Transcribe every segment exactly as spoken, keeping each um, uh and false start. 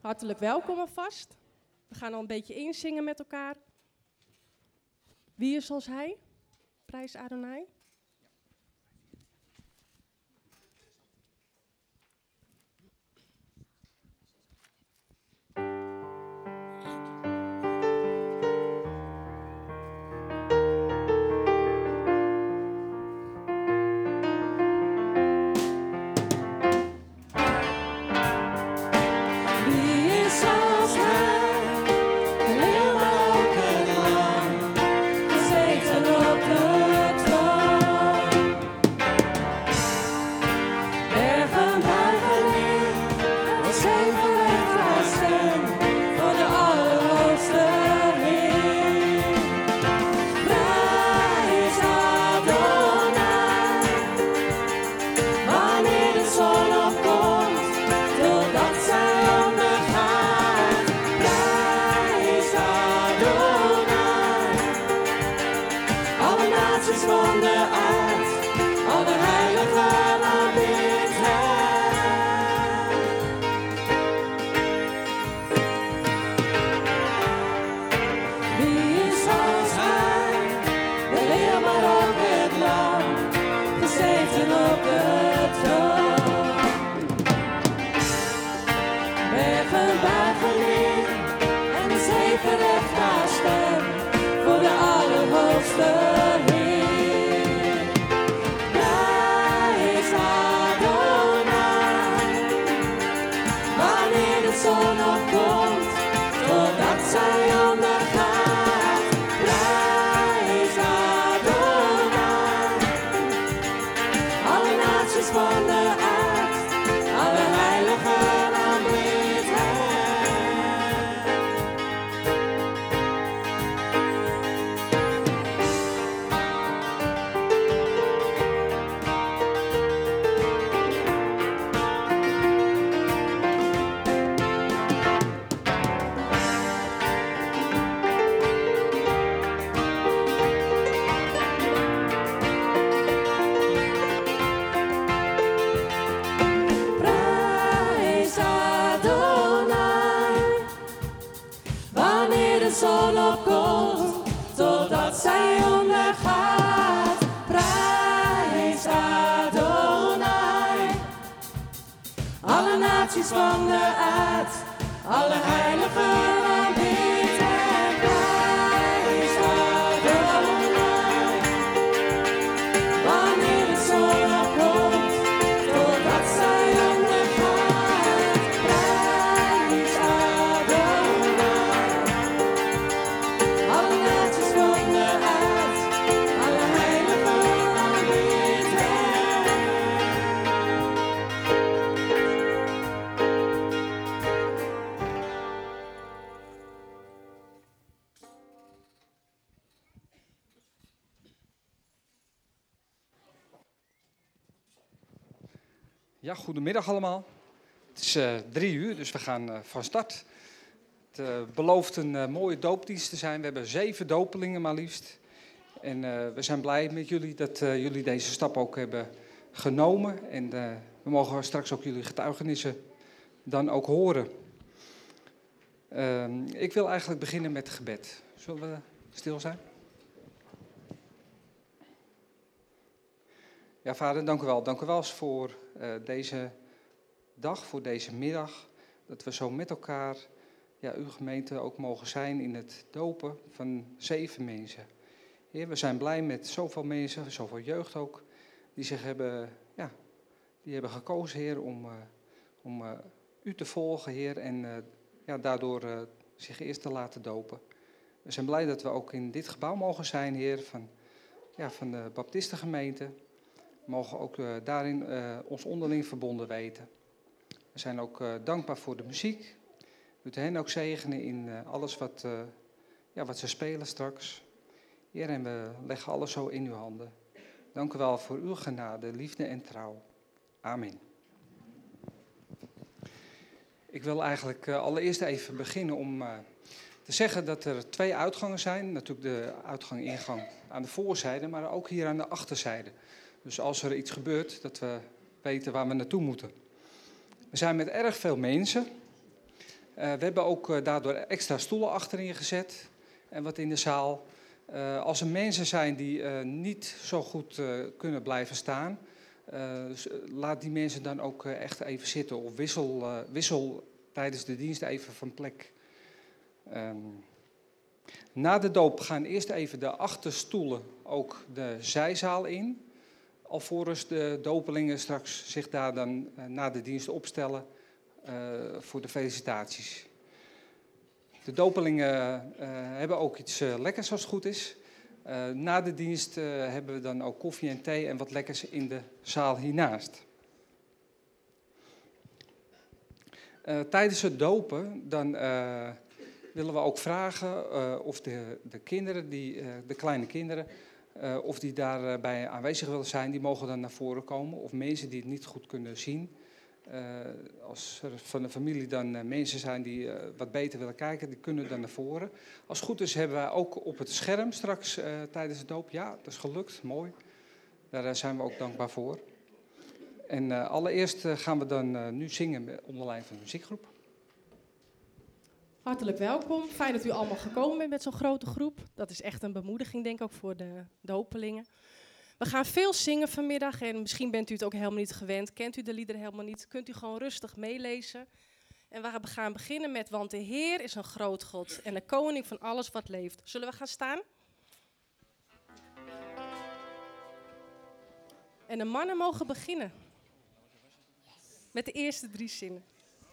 Hartelijk welkom alvast. We gaan al een beetje inzingen met elkaar. Wie is als hij? Prijs Adonai. Van de aard, alle heiligen aanbid en prijs Adonai. Wanneer de zon opkomt, totdat zij ondergaat, prijs Adonai. Alle naties van de aard, alle heiligen aanbid en Ja, goedemiddag allemaal. Het is uh, drie uur, dus we gaan uh, van start. Het uh, belooft een uh, mooie doopdienst te zijn. We hebben zeven dopelingen maar liefst. En uh, we zijn blij met jullie dat uh, jullie deze stap ook hebben genomen. En uh, we mogen straks ook jullie getuigenissen dan ook horen. Uh, ik wil eigenlijk beginnen met gebed. Zullen we stil zijn? Ja, vader, dank u wel. Dank u wel voor uh, deze dag, voor deze middag. Dat we zo met elkaar, ja, uw gemeente ook mogen zijn in het dopen van zeven mensen. Heer, we zijn blij met zoveel mensen, zoveel jeugd ook, die zich hebben, ja, die hebben gekozen, Heer, om, uh, om uh, u te volgen, Heer, en uh, ja, daardoor uh, zich eerst te laten dopen. We zijn blij dat we ook in dit gebouw mogen zijn, Heer, van, ja, van de Baptistengemeente. We mogen ook uh, daarin uh, ons onderling verbonden weten. We zijn ook uh, dankbaar voor de muziek. Wilt u hen ook zegenen in uh, alles wat, uh, ja, wat ze spelen straks. Heer, en we leggen alles zo in uw handen. Dank u wel voor uw genade, liefde en trouw. Amen. Ik wil eigenlijk uh, allereerst even beginnen om uh, te zeggen dat er twee uitgangen zijn. Natuurlijk de uitgang-ingang aan de voorzijde, maar ook hier aan de achterzijde. Dus als er iets gebeurt, dat we weten waar we naartoe moeten. We zijn met erg veel mensen. we hebben ook uh, daardoor extra stoelen achterin gezet en wat in de zaal. Uh, als er mensen zijn die uh, niet zo goed uh, kunnen blijven staan, uh, laat die mensen dan ook uh, echt even zitten of wissel, uh, wissel tijdens de dienst even van plek. Um, na de doop gaan eerst even de achterstoelen ook de zijzaal in, alvorens de dopelingen straks zich daar dan uh, na de dienst opstellen uh, voor de felicitaties. De dopelingen uh, hebben ook iets uh, lekkers als het goed is. Uh, na de dienst uh, hebben we dan ook koffie en thee en wat lekkers in de zaal hiernaast. Uh, tijdens het dopen dan, uh, willen we ook vragen uh, of de, de kinderen, die, uh, de kleine kinderen, uh, of die daarbij aanwezig willen zijn, die mogen dan naar voren komen. Of mensen die het niet goed kunnen zien. Uh, als er van de familie dan uh, mensen zijn die uh, wat beter willen kijken, die kunnen dan naar voren. Als het goed is hebben wij ook op het scherm straks uh, tijdens de doop. Ja, dat is gelukt, mooi. Daar uh, zijn we ook dankbaar voor. En uh, allereerst uh, gaan we dan uh, nu zingen met, onder leiding van de muziekgroep. Hartelijk welkom. Fijn dat u allemaal gekomen bent met zo'n grote groep. Dat is echt een bemoediging, denk ik, ook voor de dopelingen. We gaan veel zingen vanmiddag en misschien bent u het ook helemaal niet gewend. Kent u de liederen helemaal niet, kunt u gewoon rustig meelezen. En we gaan beginnen met, want de Heer is een groot God en de koning van alles wat leeft. Zullen we gaan staan? En de mannen mogen beginnen. Met de eerste drie zinnen.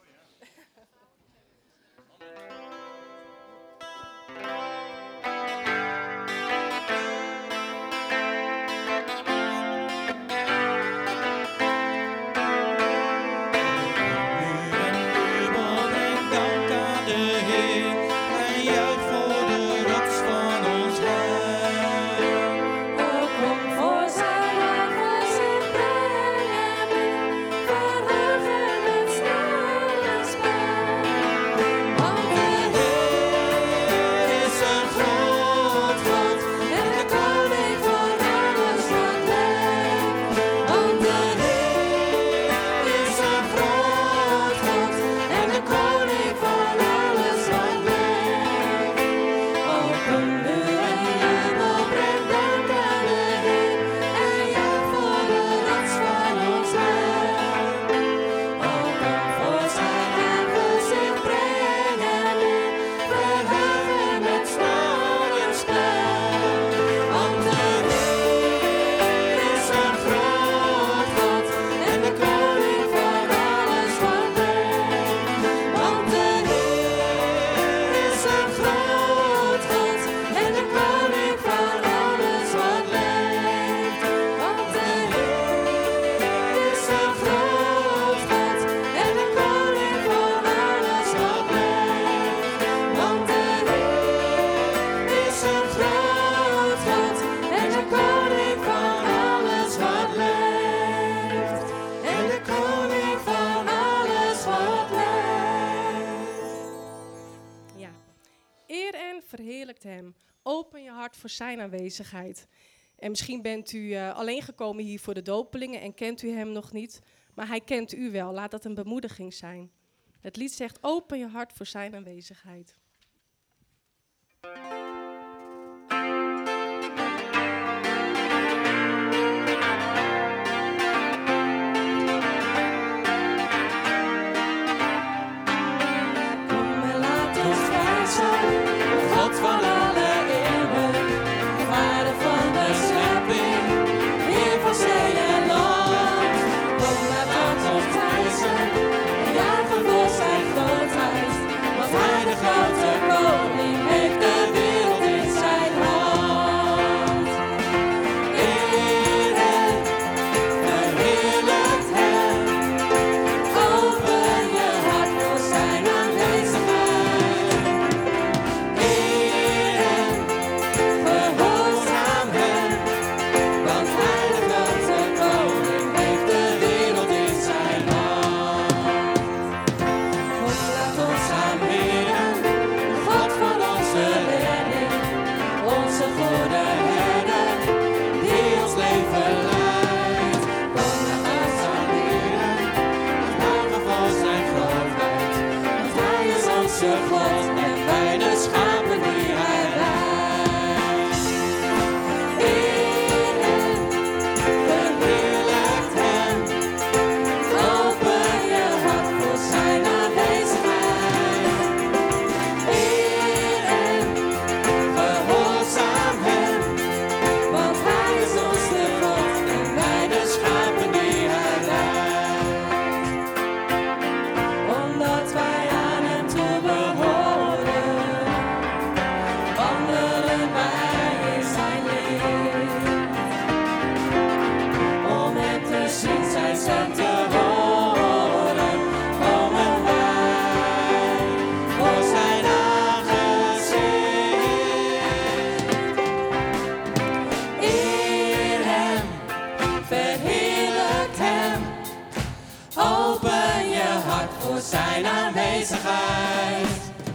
Hem. Open je hart voor zijn aanwezigheid. En misschien bent u uh, alleen gekomen hier voor de dopelingen en kent u hem nog niet. Maar hij kent u wel. Laat dat een bemoediging zijn. Het lied zegt, open je hart voor zijn aanwezigheid. Kom en laat ons prijzen, God van alle eeuwen, Vader van de schepping, Heer van zee en land. Kom en laat ons prijzen, en juichen voor zijn grootheid, want hij de grote koning heeft de wereld in zijn hand. Eer hem, verheerlijkt hem, open je hart voor zijn aanwezigheid. Eer hem, gehoorzaam hem, want hij de grote koning heeft de wereld in zijn hand. Open je hart voor zijn aanwezigheid.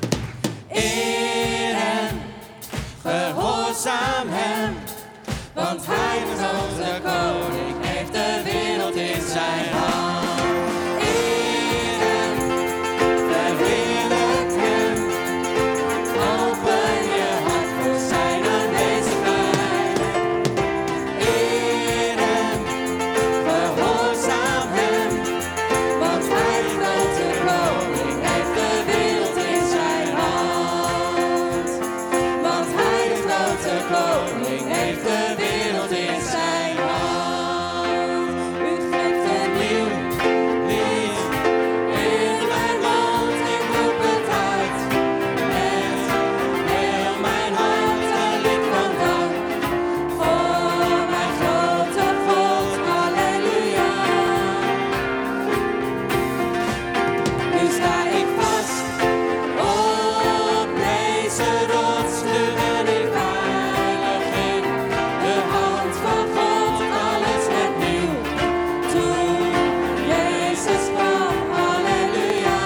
Eer hem, gehoorzaam hem, want hij is onze koning, heeft de wereld in zijn hand. Eer hem, verheerlijk hem, open je hart voor zijn aanwezigheid. Eer hem, gehoorzaam hem, want hij is onze koning, heeft de wereld in zijn hand. Want hij de grote koning heeft de wereld in zijn hand. U geeft een nieuw lied in mijn mond, ik roep het uit. Met heel mijn hart een lied van dank voor mijn grote God, halleluja. Nu sta ik vast op deze rots, nu ben ik veilig in de hand van God, alles werd nieuw. Toen Jezus kwam, halleluja.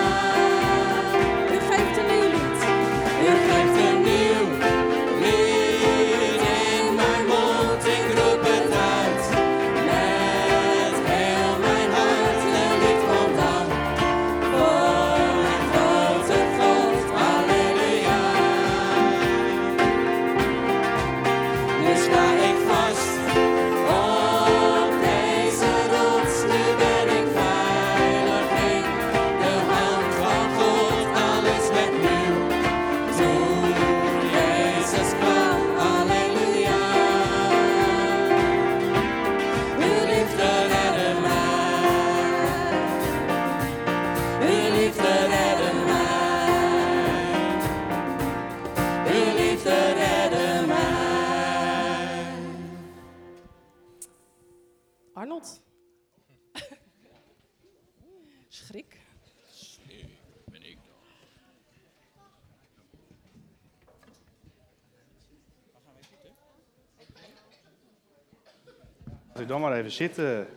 U geeft een nieuw lied. U geeft een nieuw lied in mijn mond, ik roep het uit. Met heel mijn hart een lied van dank voor mijn grote God, halleluja. Nu sta ik vast op deze rots, nu ben ik veilig in de hand van God, alles werd nieuw. Toen Jezus kwam, halleluja. Uw liefde redde mij, uw liefde redde mij, uw liefde redde mij. Arnold. Schrik. Laat u dan maar even zitten.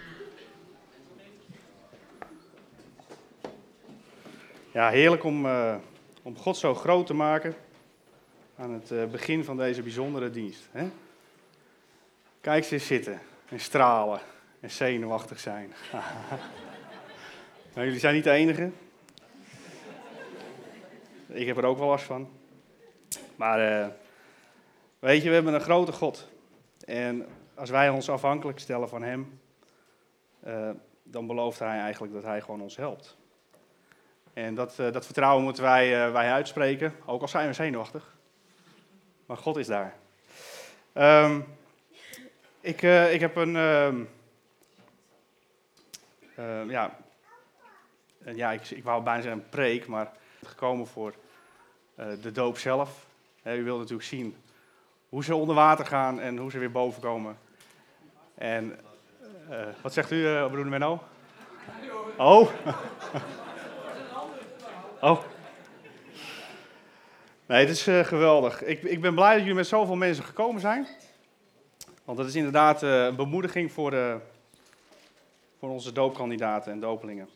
Ja, heerlijk om, uh, om God zo groot te maken aan het uh, begin van deze bijzondere dienst. Hè? Kijk ze eens zitten en stralen en zenuwachtig zijn. Nou, jullie zijn niet de enige. Ik heb er ook wel last van. Maar uh, weet je, we hebben een grote God. En als wij ons afhankelijk stellen van hem, uh, dan belooft hij eigenlijk dat hij gewoon ons helpt. En dat, uh, dat vertrouwen moeten wij, uh, wij uitspreken, ook al zijn we zenuwachtig. Maar God is daar. Um, ik, uh, ik heb een, uh, uh, ja, uh, ja ik, ik wou bijna zeggen een preek, maar gekomen voor uh, de doop zelf. Uh, u wilt natuurlijk zien hoe ze onder water gaan en hoe ze weer boven komen. En uh, wat zegt u, uh, broeder Menno? Oh. Oh. Nee, het is uh, geweldig. Ik, ik ben blij dat jullie met zoveel mensen gekomen zijn. Want dat is inderdaad uh, een bemoediging voor, uh, voor onze doopkandidaten en dopelingen.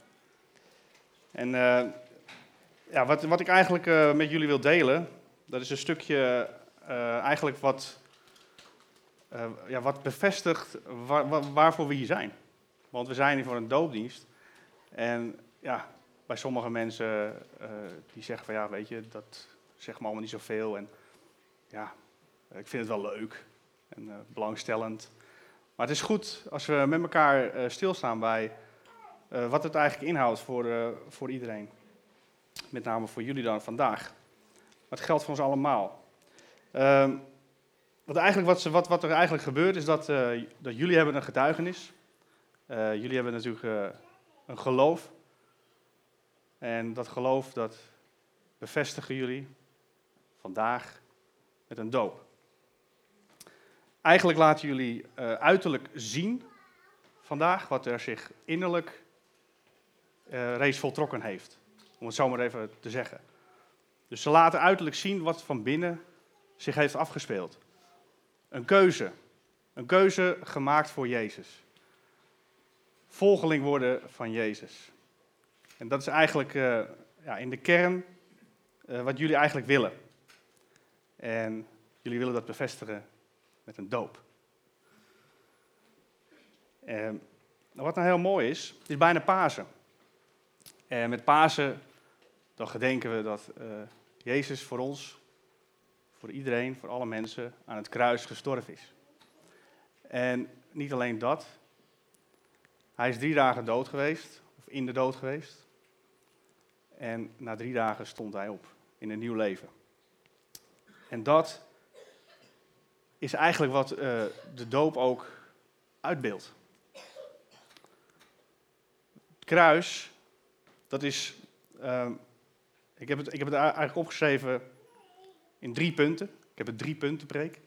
En uh, ja, wat, wat ik eigenlijk uh, met jullie wil delen, dat is een stukje uh, eigenlijk wat, uh, ja, wat bevestigt waar, waar, waarvoor we hier zijn. Want we zijn hier voor een doopdienst. En ja, bij sommige mensen uh, die zeggen van ja, weet je, dat zegt me allemaal niet zoveel. En ja, ik vind het wel leuk en uh, belangstellend. Maar het is goed als we met elkaar uh, stilstaan bij uh, wat het eigenlijk inhoudt voor, uh, voor iedereen. Met name voor jullie dan vandaag. Maar het geldt voor ons allemaal. Uh, wat, eigenlijk, wat, wat, wat er eigenlijk gebeurt is dat, uh, dat jullie hebben een getuigenis. Uh, jullie hebben natuurlijk uh, een geloof. En dat geloof, dat bevestigen jullie vandaag met een doop. Eigenlijk laten jullie uh, uiterlijk zien vandaag wat er zich innerlijk uh, reeds voltrokken heeft. Om het zo maar even te zeggen. Dus ze laten uiterlijk zien wat van binnen zich heeft afgespeeld. Een keuze. Een keuze gemaakt voor Jezus. volgeling worden van Jezus. En dat is eigenlijk uh, ja, in de kern uh, wat jullie eigenlijk willen. En jullie willen dat bevestigen met een doop. En wat nou heel mooi is, het is bijna Pasen. En met Pasen, dan gedenken we dat uh, Jezus voor ons, voor iedereen, voor alle mensen, aan het kruis gestorven is. En niet alleen dat, hij is drie dagen dood geweest, of in de dood geweest. En na drie dagen stond hij op in een nieuw leven. En dat is eigenlijk wat uh, de doop ook uitbeeldt. Het kruis, dat is, uh, ik, heb het, ik heb het eigenlijk opgeschreven in drie punten. Ik heb het drie punten preek.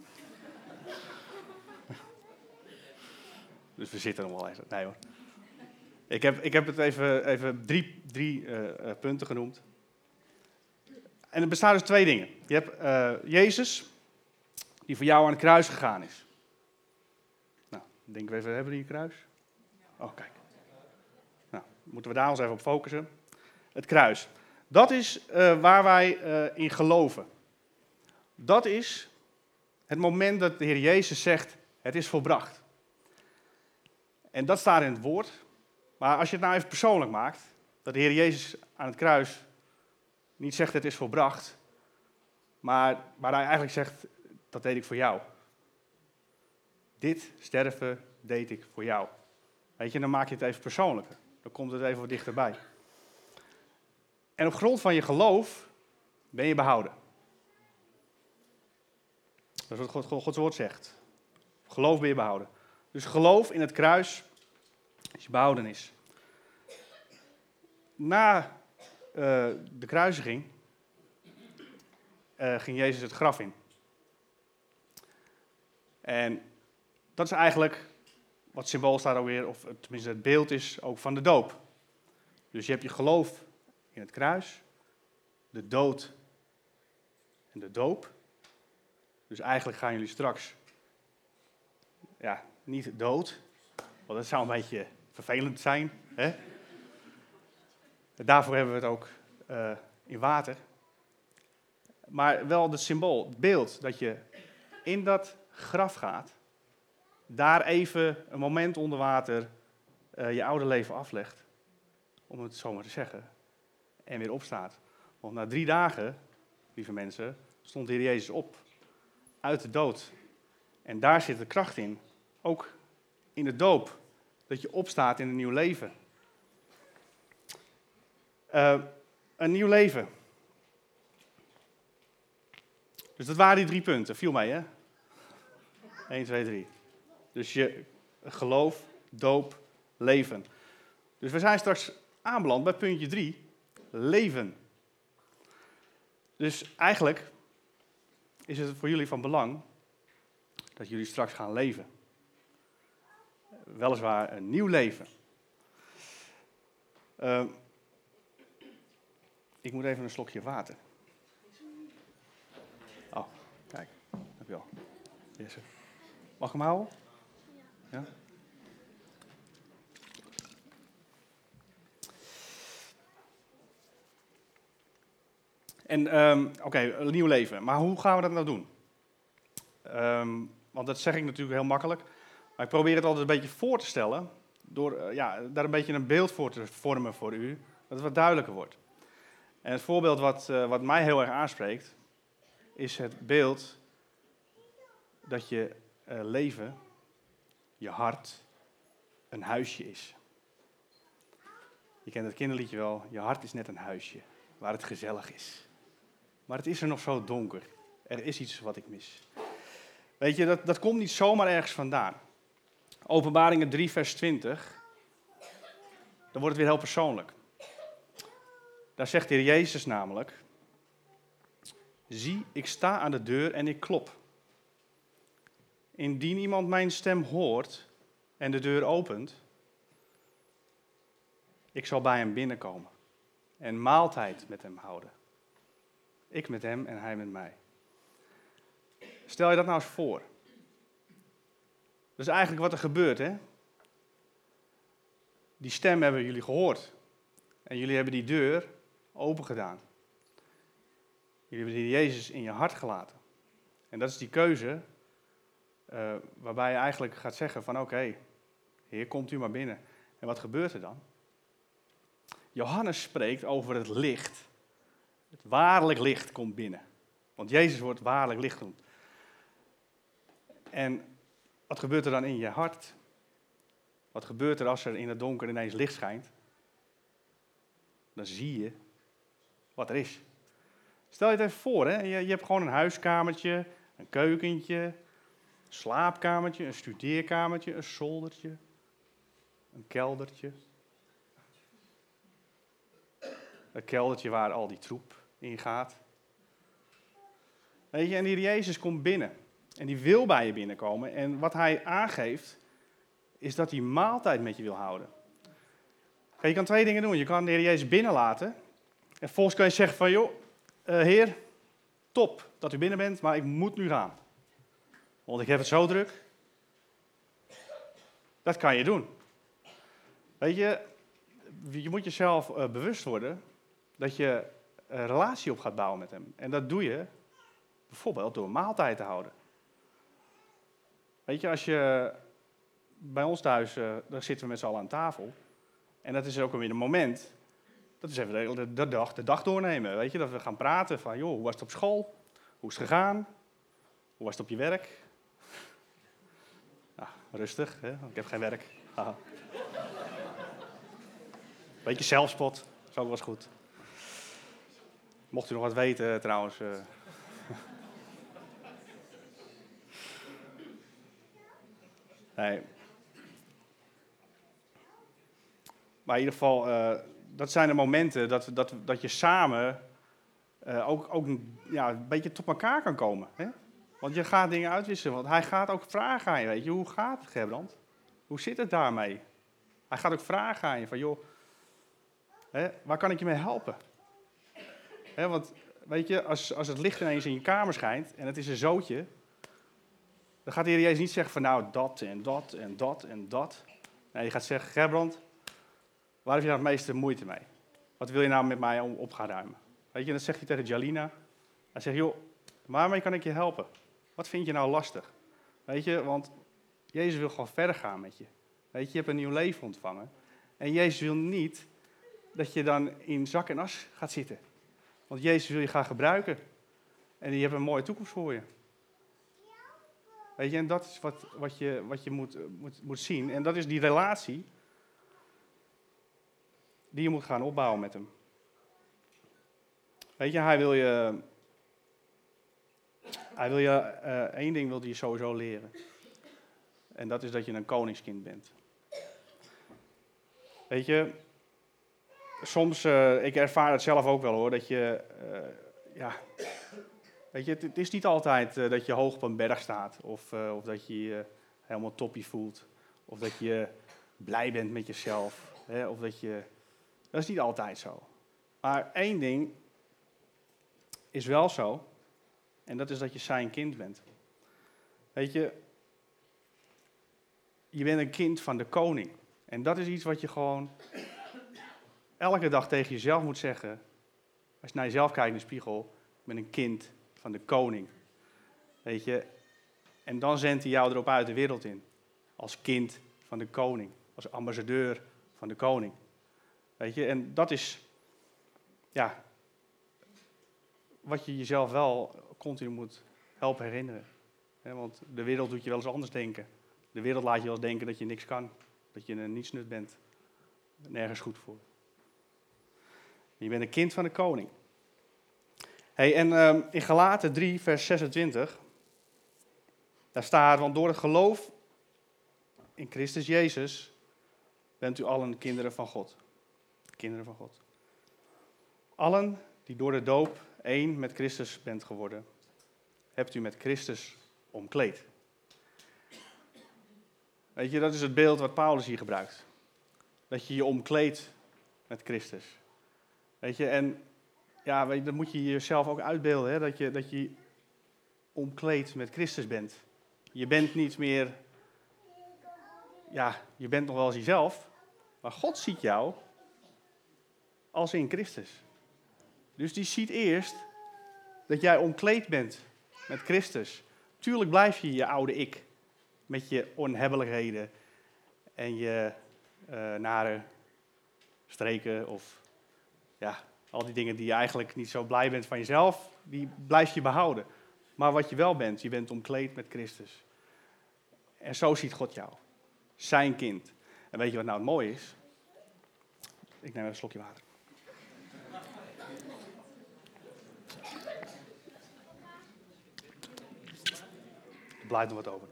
Dus we zitten nog wel even. Nee hoor. Ik heb, ik heb het even, even drie, drie uh, uh, punten genoemd. En het bestaat dus twee dingen. Je hebt uh, Jezus, die voor jou aan het kruis gegaan is. Nou, denken we even, hebben we die een kruis? Oh, kijk. Nou, moeten we daar ons even op focussen. Het kruis. Dat is uh, waar wij uh, in geloven. Dat is het moment dat de Heer Jezus zegt, het is volbracht. En dat staat in het woord. Maar als je het nou even persoonlijk maakt, dat de Heer Jezus aan het kruis niet zegt het is volbracht, maar waar hij eigenlijk zegt, dat deed ik voor jou. Dit sterven deed ik voor jou. Weet je, dan maak je het even persoonlijker. Dan komt het even wat dichterbij. En op grond van je geloof ben je behouden. Dat is wat God, God, Gods woord zegt. Geloof ben je behouden. Dus geloof in het kruis is je behoudenis. Na uh, de kruisiging uh, ging Jezus het graf in. En dat is eigenlijk wat symbool staat alweer, of tenminste het beeld is ook van de doop. Dus je hebt je geloof in het kruis, de dood en de doop. Dus eigenlijk gaan jullie straks, ja, niet dood, want dat zou een beetje vervelend zijn. Hè? Daarvoor hebben we het ook uh, in water. Maar wel het symbool, het beeld dat je in dat graf gaat, daar even een moment onder water uh, je oude leven aflegt, om het zo maar te zeggen, en weer opstaat. Want na drie dagen, lieve mensen, stond de Heer Jezus op uit de dood. En daar zit de kracht in, ook in de doop, dat je opstaat in een nieuw leven. Uh, een nieuw leven. Dus dat waren die drie punten. Viel mij, hè? één, twee, drie. Dus je geloof, doop, leven. Dus we zijn straks aanbeland bij puntje drie. Leven. Dus eigenlijk is het voor jullie van belang dat jullie straks gaan leven. Weliswaar een nieuw leven. Uh, ik moet even een slokje water. Oh, kijk. Dankjewel. Jesse. Mag ik hem houden? Ja? En, um, oké, okay, een nieuw leven. Maar hoe gaan we dat nou doen? Um, want dat zeg ik natuurlijk heel makkelijk. Maar ik probeer het altijd een beetje voor te stellen. Door uh, ja, daar een beetje een beeld voor te vormen voor u. Dat het wat duidelijker wordt. En het voorbeeld wat, uh, wat mij heel erg aanspreekt, is het beeld dat je uh, leven, je hart, een huisje is. Je kent het kinderliedje wel, je hart is net een huisje, waar het gezellig is. Maar het is er nog zo donker. Er is iets wat ik mis. Weet je, dat, dat komt niet zomaar ergens vandaan. Openbaringen drie vers twintig, dan wordt het weer heel persoonlijk. Daar zegt de Heer Jezus namelijk, zie, ik sta aan de deur en ik klop. Indien iemand mijn stem hoort en de deur opent, ik zal bij hem binnenkomen en maaltijd met hem houden. Ik met hem en hij met mij. Stel je dat nou eens voor. Dat is eigenlijk wat er gebeurt, hè? die stem hebben jullie gehoord. En jullie hebben die deur open gedaan. Jullie hebben die Jezus in je hart gelaten. En dat is die keuze uh, waarbij je eigenlijk gaat zeggen van oké, okay, Heer, komt u maar binnen. En wat gebeurt er dan? Johannes spreekt over het licht. Het waarlijk licht komt binnen. Want Jezus wordt waarlijk licht genoemd. En wat gebeurt er dan in je hart? Wat gebeurt er als er in het donker ineens licht schijnt? Dan zie je wat er is. Stel je het even voor, hè? Je, je hebt gewoon een huiskamertje, een keukentje, een slaapkamertje, een studeerkamertje, een zoldertje, een keldertje. Een keldertje waar al die troep in gaat. Weet je, en die Jezus komt binnen. En die wil bij je binnenkomen. En wat hij aangeeft, is dat hij maaltijd met je wil houden. Je kan twee dingen doen. Je kan de Heer Jezus binnenlaten. En vervolgens kan je zeggen van, joh, uh, Heer, top dat u binnen bent, maar ik moet nu gaan. Want ik heb het zo druk. Dat kan je doen. Weet je, je moet jezelf uh, bewust worden dat je een relatie op gaat bouwen met hem. En dat doe je bijvoorbeeld door een maaltijd te houden. Weet je, als je bij ons thuis, uh, daar zitten we met z'n allen aan tafel. En dat is ook weer een moment, dat is even de, de, de, dag, de dag doornemen. Weet je, dat we gaan praten van, joh, hoe was het op school? Hoe is het gegaan? Hoe was het op je werk? Nou, rustig, hè? Ik heb geen werk. Haha. Beetje zelfspot, is ook wel eens goed. Mocht u nog wat weten trouwens. Uh. Nee. Maar in ieder geval, uh, dat zijn de momenten dat, dat, dat je samen uh, ook, ook ja, een beetje tot elkaar kan komen. Hè? Want je gaat dingen uitwisselen. Want hij gaat ook vragen aan je, weet je. Hoe gaat het, Gerbrand? Hoe zit het daarmee? Hij gaat ook vragen aan je van, joh, hè, waar kan ik je mee helpen? Hè, want, weet je, als, als het licht ineens in je kamer schijnt en het is een zootje, dan gaat de Heer Jezus niet zeggen van, nou, dat en dat en dat en dat. Nee, je gaat zeggen, Gerbrand, waar heb je nou het meeste moeite mee? Wat wil je nou met mij op gaan ruimen? Weet je, dan zeg je tegen Jalina. Hij zegt, joh, waarmee kan ik je helpen? Wat vind je nou lastig? Weet je, want Jezus wil gewoon verder gaan met je. Weet je, je hebt een nieuw leven ontvangen. En Jezus wil niet dat je dan in zak en as gaat zitten. Want Jezus wil je gaan gebruiken. En je hebt een mooie toekomst voor je. Weet je, en dat is wat, wat je, wat je moet, moet, moet zien. En dat is die relatie die je moet gaan opbouwen met hem. Weet je, hij wil je... Hij wil je... Uh, één ding wil hij je sowieso leren. En dat is dat je een koningskind bent. Weet je... Soms, uh, ik ervaar het zelf ook wel hoor, dat je... Uh, ja... Weet je, het, het is niet altijd uh, dat je hoog op een berg staat. Of, uh, of dat je je uh, helemaal toppie voelt. Of dat je blij bent met jezelf. Hè? Of dat je... Dat is niet altijd zo. Maar één ding is wel zo. En dat is dat je zijn kind bent. Weet je, je bent een kind van de koning. En dat is iets wat je gewoon elke dag tegen jezelf moet zeggen. Als je naar jezelf kijkt in de spiegel, ik ben een kind van de koning. Weet je, en dan zendt hij jou erop uit de wereld in. Als kind van de koning. Als ambassadeur van de koning. Weet je, en dat is, ja, wat je jezelf wel continu moet helpen herinneren. He, want de wereld doet je wel eens anders denken. De wereld laat je wel eens denken dat je niks kan. Dat je een nietsnut bent. Nergens goed voor. Je bent een kind van de koning. Hey, en um, in Galaten drie, vers zesentwintig, daar staat, want door het geloof in Christus Jezus bent u allen kinderen van God. Kinderen van God. Allen die door de doop één met Christus bent geworden, hebt u met Christus omkleed. Weet je, dat is het beeld wat Paulus hier gebruikt. Dat je je omkleedt met Christus. Weet je, en ja, weet je, dat moet je jezelf ook uitbeelden, hè? Dat je, dat je omkleed met Christus bent. Je bent niet meer, ja, je bent nog wel eens jezelf, Maar God ziet jou als in Christus. Dus die ziet eerst dat jij omkleed bent met Christus. Tuurlijk blijf je je oude ik. Met je onhebbelijkheden en je uh, nare streken of ja, al die dingen die je eigenlijk niet zo blij bent van jezelf, die blijf je behouden. Maar wat je wel bent, je bent omkleed met Christus. En zo ziet God jou. Zijn kind. En weet je wat nou het mooie is? Ik neem even een slokje water. Er blijft nog wat over.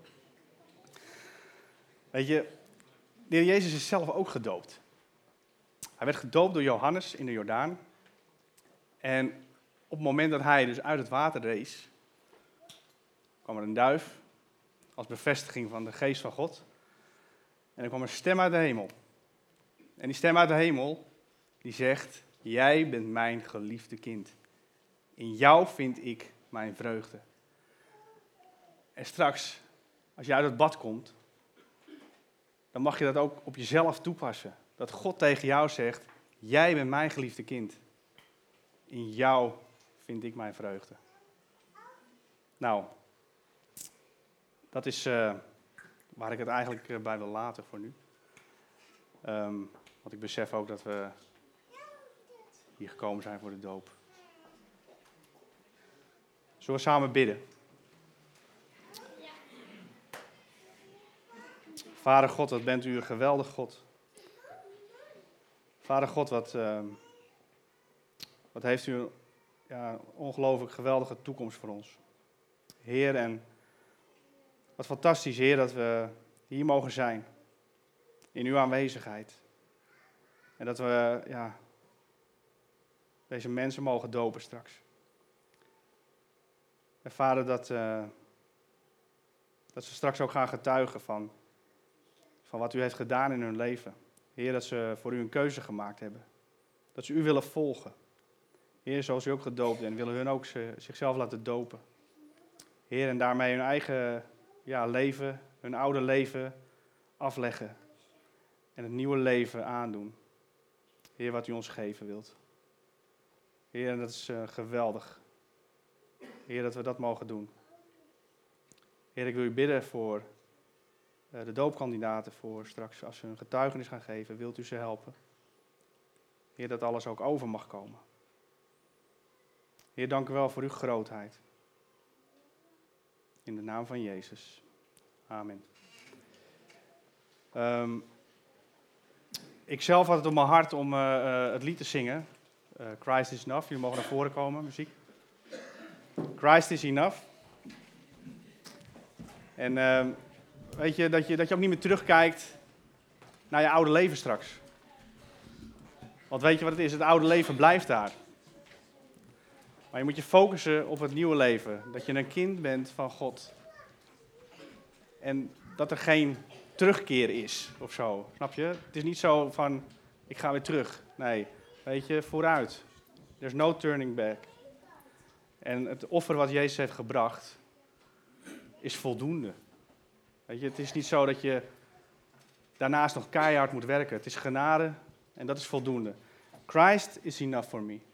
Weet je, de Heer Jezus is zelf ook gedoopt. Hij werd gedoopt door Johannes in de Jordaan. En op het moment dat hij dus uit het water rees, kwam er een duif als bevestiging van de geest van God. En er kwam een stem uit de hemel. En die stem uit de hemel, die zegt, jij bent mijn geliefde kind. In jou vind ik mijn vreugde. En straks, als je uit het bad komt, dan mag je dat ook op jezelf toepassen. Dat God tegen jou zegt, jij bent mijn geliefde kind. In jou vind ik mijn vreugde. Nou, dat is uh, waar ik het eigenlijk uh, bij wil laten voor nu. Um, want ik besef ook dat we hier gekomen zijn voor de doop. Zullen we samen bidden? Vader God, wat bent u een geweldig God. Vader God, wat, uh, wat heeft u een ja, ongelooflijk geweldige toekomst voor ons. Heer, en wat fantastisch, Heer, dat we hier mogen zijn. In uw aanwezigheid. En dat we ja, deze mensen mogen dopen straks. En Vader, dat, uh, dat ze straks ook gaan getuigen van, van wat u heeft gedaan in hun leven. Heer, dat ze voor u een keuze gemaakt hebben. Dat ze u willen volgen. Heer, zoals u ook gedoopt bent, willen hun ook ze, zichzelf laten dopen. Heer, en daarmee hun eigen ja, leven, hun oude leven afleggen. En het nieuwe leven aandoen. Heer, wat u ons geven wilt. Heer, en dat is uh, geweldig. Heer, dat we dat mogen doen. Heer, ik wil u bidden voor uh, de doopkandidaten voor straks. Als ze een getuigenis gaan geven, wilt u ze helpen. Heer, dat alles ook over mag komen. Heer, dank u wel voor uw grootheid. In de naam van Jezus. Amen. Um, ik zelf had het op mijn hart om uh, uh, het lied te zingen. Uh, Christ is enough. Jullie mogen naar voren komen, muziek. Christ is enough. En uh, weet je dat, je, dat je ook niet meer terugkijkt naar je oude leven straks. Want weet je wat het is? Het oude leven blijft daar. Maar je moet je focussen op het nieuwe leven. Dat je een kind bent van God. En dat er geen terugkeer is of zo. Snap je? Het is niet zo van, ik ga weer terug. Nee, weet je, vooruit. There's no turning back. En het offer wat Jezus heeft gebracht is voldoende. Weet je, het is niet zo dat je daarnaast nog keihard moet werken. Het is genade en dat is voldoende. Christ is enough for me.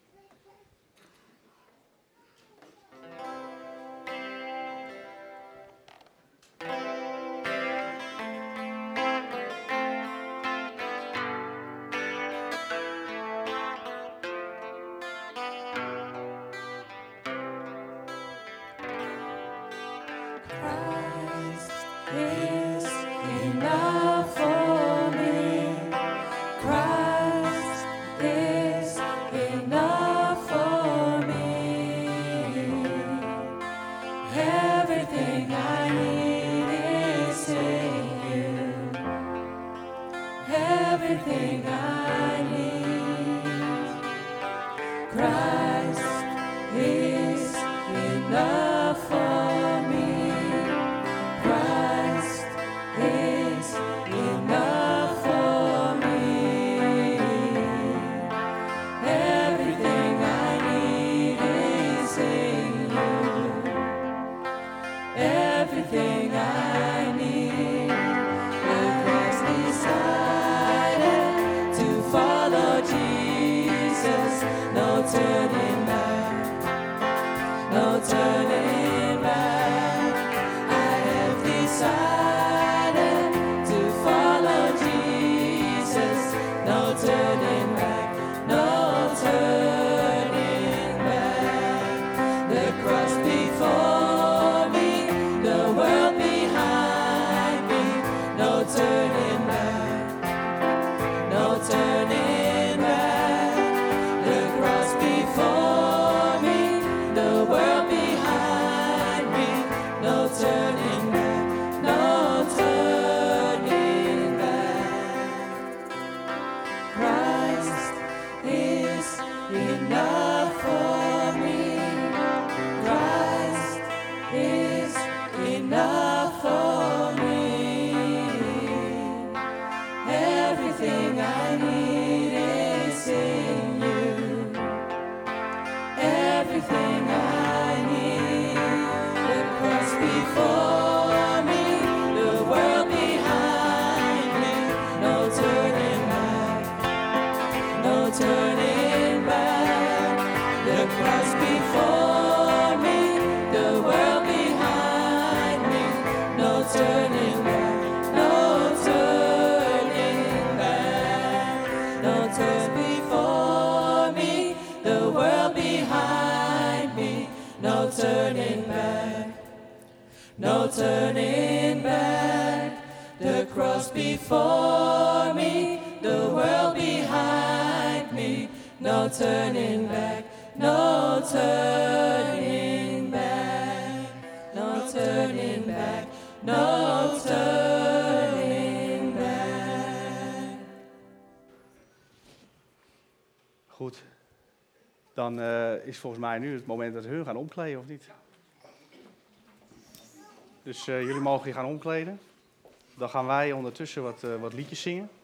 Everything I need, Christ decided. turning back, no turning back. I have decided to follow Jesus, no turning back, no turning back. The cross before me, the world behind me, no turning back, no turning back. The cross before me, the world behind me, no turning back, no turning back. Christ is enough for me. Christ is enough for me. Everything I need is in you. Everything I need. The cross before me, the world behind me. No turning back, no turning back. The cross before me, the world behind me. No turning back, no turning back. No turn before me, the world behind me. No turning back, no turning back. The cross before me, the world behind me. No turning back, no turning back, no turning back, no turning back. Goed. Dan uh, is volgens mij nu het moment dat hun gaan omkleden, of niet? Dus uh, jullie mogen je gaan omkleden. Dan gaan wij ondertussen wat, uh, wat liedjes zingen.